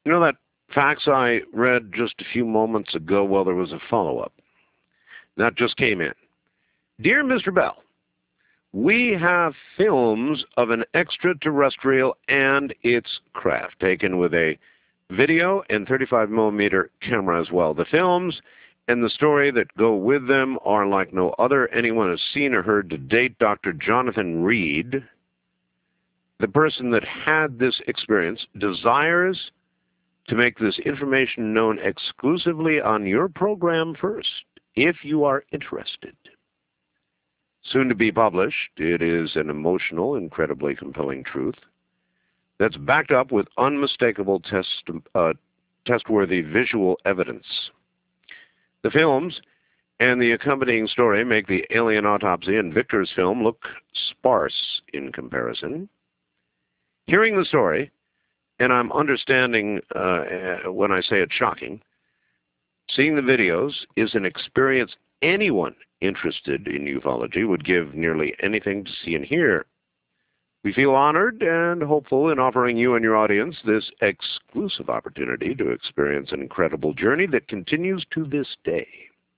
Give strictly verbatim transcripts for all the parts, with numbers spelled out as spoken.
You know that fax I read just a few moments ago? Well, there was a follow-up. That just came in. Dear Mister Bell, we have films of an extraterrestrial and its craft taken with a video and thirty-five millimeter camera as well. The films and the story that go with them are like no other anyone has seen or heard to date. Doctor Jonathan Reed, the person that had this experience, desires to make this information known exclusively on your program first, if you are interested. Soon to be published, it is an emotional, incredibly compelling truth that's backed up with unmistakable test, uh, test-worthy visual evidence. The films and the accompanying story make the alien autopsy in Victor's film look sparse in comparison. Hearing the story, and I'm understanding uh, when I say it's shocking, seeing the videos is an experience anyone interested in ufology would give nearly anything to see and hear. We feel honored and hopeful in offering you and your audience this exclusive opportunity to experience an incredible journey that continues to this day.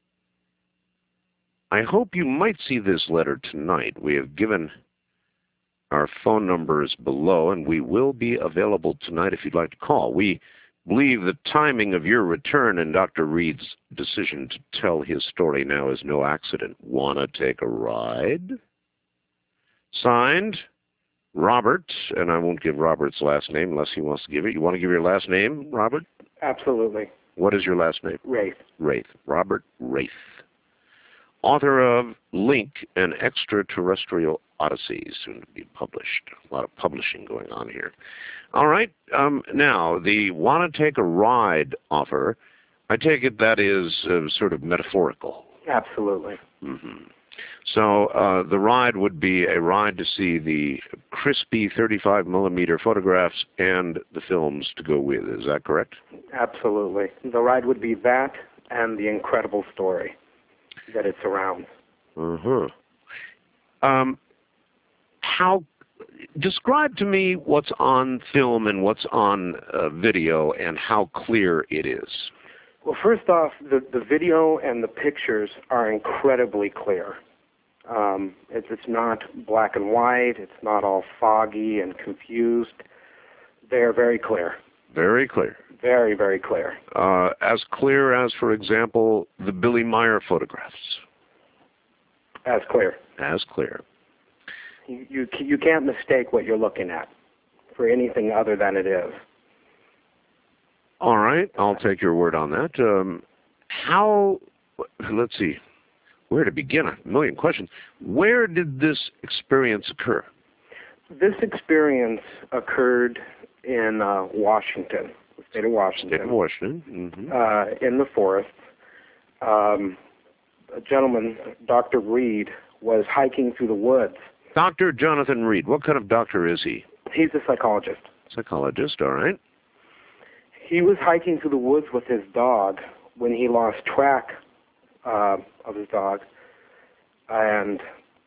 I hope you might see this letter tonight. We have given our phone numbers below, and we will be available tonight if you'd like to call. We believe the timing of your return and Doctor Reed's decision to tell his story now is no accident. Wanna take a ride? Signed, Robert, and I won't give Robert's last name unless he wants to give it. You want to give your last name, Robert? Absolutely. What is your last name? Wraith. Wraith. Robert Wraith. Author of Link, an Extraterrestrial Odyssey, soon to be published. A lot of publishing going on here. All right. Um, now, the want to take a ride offer, I take it that is uh, sort of metaphorical. Absolutely. Mm-hmm. So uh, the ride would be a ride to see the crispy thirty-five millimeter photographs and the films to go with. Is that correct? Absolutely. The ride would be that and the incredible story that it surrounds. Uh-huh. Um, how, describe to me what's on film and what's on uh, video and how clear it is. Well, first off, the, the video and the pictures are incredibly clear. Um, it's, it's not black and white. It's not all foggy and confused. They're very clear. Very clear. Very, very clear. Uh, as clear as, for example, the Billy Meyer photographs. As clear. As clear. You, you, you can't mistake what you're looking at for anything other than it is. All right, I'll take your word on that. Um, how, let's see, where to begin? A million questions. Where did this experience occur? This experience occurred in uh, Washington, the state of Washington. State of Washington. Mm-hmm. Uh, in the forest. Um, a gentleman, Doctor Reed, was hiking through the woods. Doctor Jonathan Reed. What kind of doctor is he? He's a psychologist. Psychologist, all right. He was hiking through the woods with his dog when he lost track uh, of his dog, and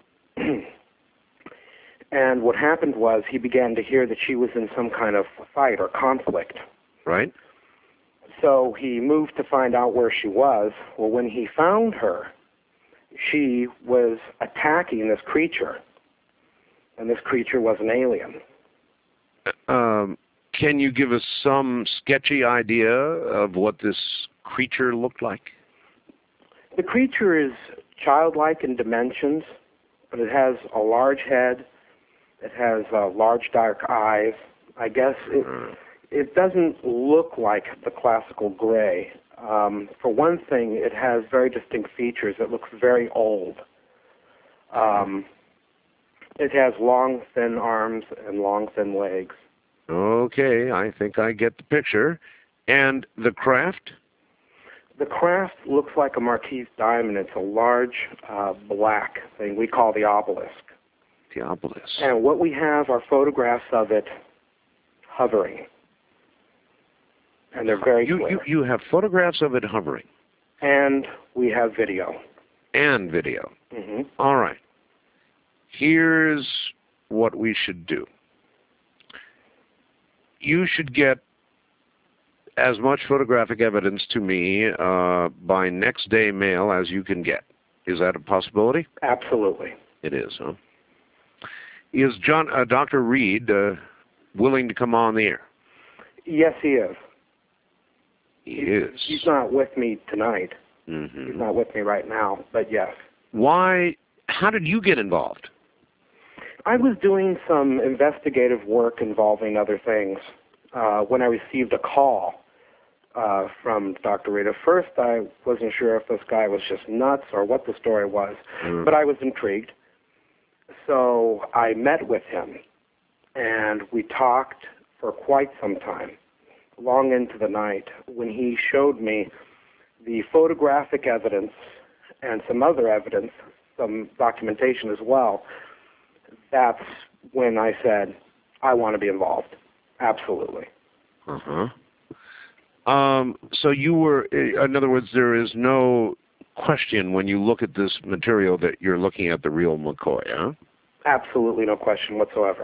and what happened was he began to hear that she was in some kind of fight or conflict. Right. So he moved to find out where she was. Well, when he found her, she was attacking this creature, and this creature was an alien. Um. Can you give us some sketchy idea of what this creature looked like? The creature is childlike in dimensions, but it has a large head. It has uh, large dark eyes. I guess it, uh. it doesn't look like the classical gray. Um, for one thing, it has very distinct features. It looks very old. Um, it has long, thin arms and long, thin legs. Okay, I think I get the picture. And the craft? The craft looks like a Marquise diamond. It's a large uh, black thing we call the obelisk. The obelisk. And what we have are photographs of it hovering. And they're very you, clear. You, you have photographs of it hovering? And we have video. And video. Mm-hmm. All right. Here's what we should do. You should get as much photographic evidence to me uh, by next day mail as you can get. Is that a possibility? Absolutely. It is, huh? Is John, uh, Doctor Reed uh, willing to come on the air? Yes, he is. He is. He's not with me tonight. Mm-hmm. He's not with me right now, but yes. Why? How did you get involved? I was doing some investigative work involving other things uh, when I received a call uh, from Doctor Reed. At first, I wasn't sure if this guy was just nuts or what the story was, mm. but I was intrigued. So I met with him, and we talked for quite some time, long into the night, when he showed me the photographic evidence and some other evidence, some documentation as well. That's when I said, I want to be involved. Absolutely. Uh-huh. Um, so you were, in other words, there is no question when you look at this material that you're looking at the real McCoy, huh? Absolutely no question whatsoever.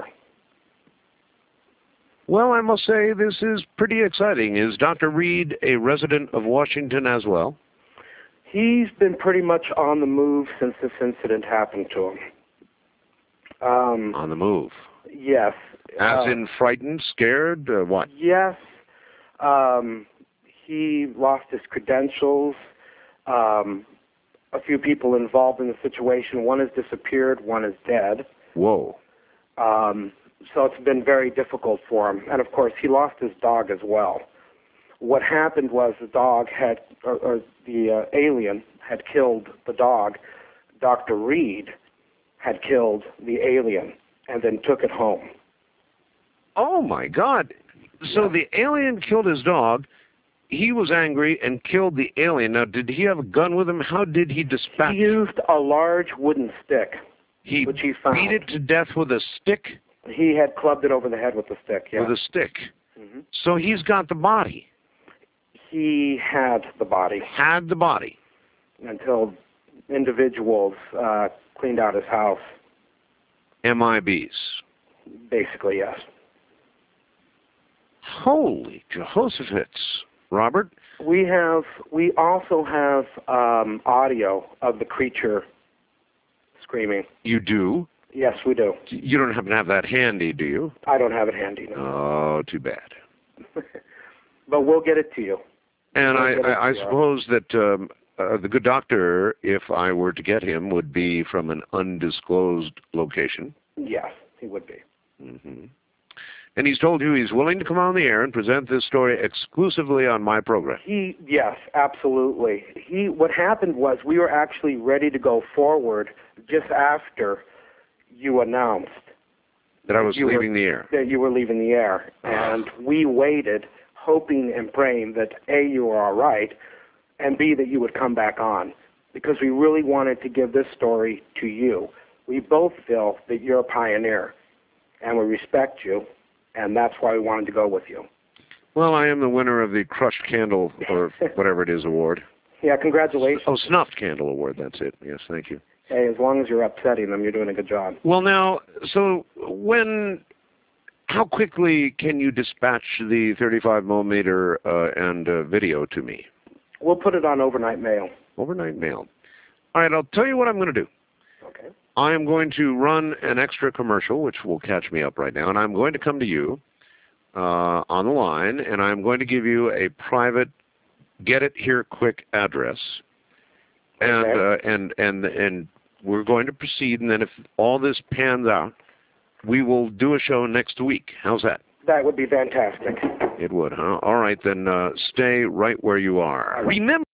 Well, I must say this is pretty exciting. Is Doctor Reed a resident of Washington as well? He's been pretty much on the move since this incident happened to him. Um, on the move? Yes. As uh, in frightened, scared, uh, what? Yes. Um, he lost his credentials. Um, a few people involved in the situation. One has disappeared, one is dead. Whoa. Um, so it's been very difficult for him. And, of course, he lost his dog as well. What happened was the dog had, or, or the uh, alien had killed the dog. Doctor Reed had killed the alien and then took it home. Oh, my God. So yeah. The alien killed his dog. He was angry and killed the alien. Now, did he have a gun with him? How did he dispatch? He used a large wooden stick, he which he found. Beat it to death with a stick? He had clubbed it over the head with a stick, yeah. With a stick. Mm-hmm. So he's got the body. He had the body. Had the body. Until individuals uh, cleaned out his house. M I Bs. Basically, yes. Holy Jehoshaphat. Robert? We have, we also have um, audio of the creature screaming. You do? Yes, we do. You don't happen to have that handy, do you? I don't have it handy, no. Oh, too bad. But we'll get it to you. And we'll I, I, I suppose that um, uh, the good doctor, if I were to get him, would be from an undisclosed location. Yes, he would be. Mm-hmm. And he's told you he's willing to come on the air and present this story exclusively on my program. He, yes, absolutely. He, what happened was we were actually ready to go forward just after you announced that I was leaving were, the air. That you were leaving the air, and we waited, hoping and praying that A, you were all right, and B, that you would come back on, because we really wanted to give this story to you. We both feel that you're a pioneer, and we respect you. And that's why we wanted to go with you. Well, I am the winner of the Crushed Candle, or whatever it is, award. Yeah, congratulations. Oh, Snuffed Candle Award, that's it. Yes, thank you. Hey, as long as you're upsetting them, you're doing a good job. Well, now, so when, how quickly can you dispatch the thirty-five millimeter uh, and uh, video to me? We'll put it on overnight mail. Overnight mail. All right, I'll tell you what I'm going to do. Okay. I am going to run an extra commercial, which will catch me up right now, and I'm going to come to you uh, on the line, and I'm going to give you a private get-it-here-quick address, and okay. uh, and and and we're going to proceed, and then if all this pans out, we will do a show next week. How's that? That would be fantastic. It would, huh? All right, then uh, stay right where you are. Remember.